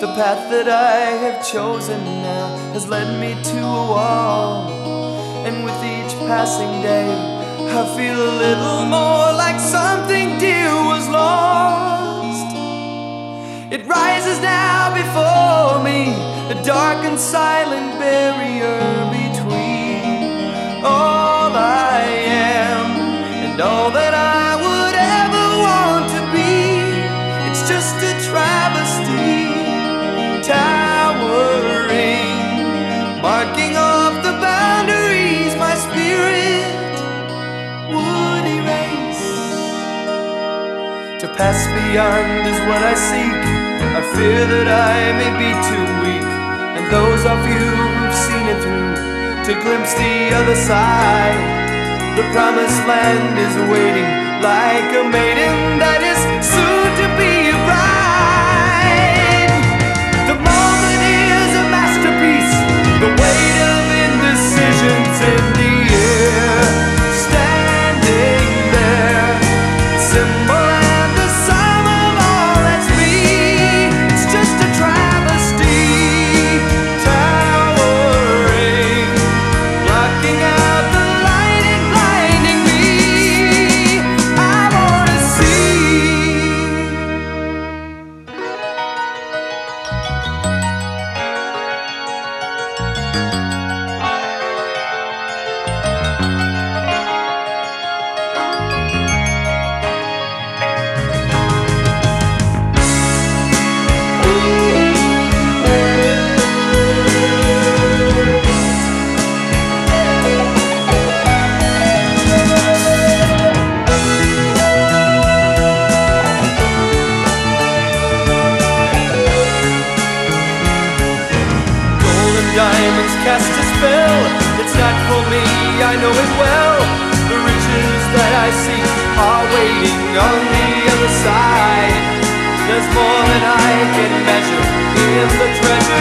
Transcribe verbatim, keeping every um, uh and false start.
The path that I have chosen now has led me to a wall, and with each passing day I feel a little more like something dear was lost. It rises now before me, a dark and silent barrier between all I am and all that I would ever want to be. It's just a travesty, towering, marking off the boundaries my spirit would erase. To pass beyond is what I seek. I fear that I may be too weak, and those of you who've seen it through, to glimpse the other side. The promised land is waiting like a maiden that is soon to be a bride. The moment is a masterpiece, the weight of indecisions in the air, standing there, symbol and the sum of all that's me. It's just a travesty, towering, blocking out the light and blinding me. I wanna see. Diamonds cast a spell. It's not for me, I know it well. The riches that I seek are waiting on the other side. There's more than I can measure in the treasure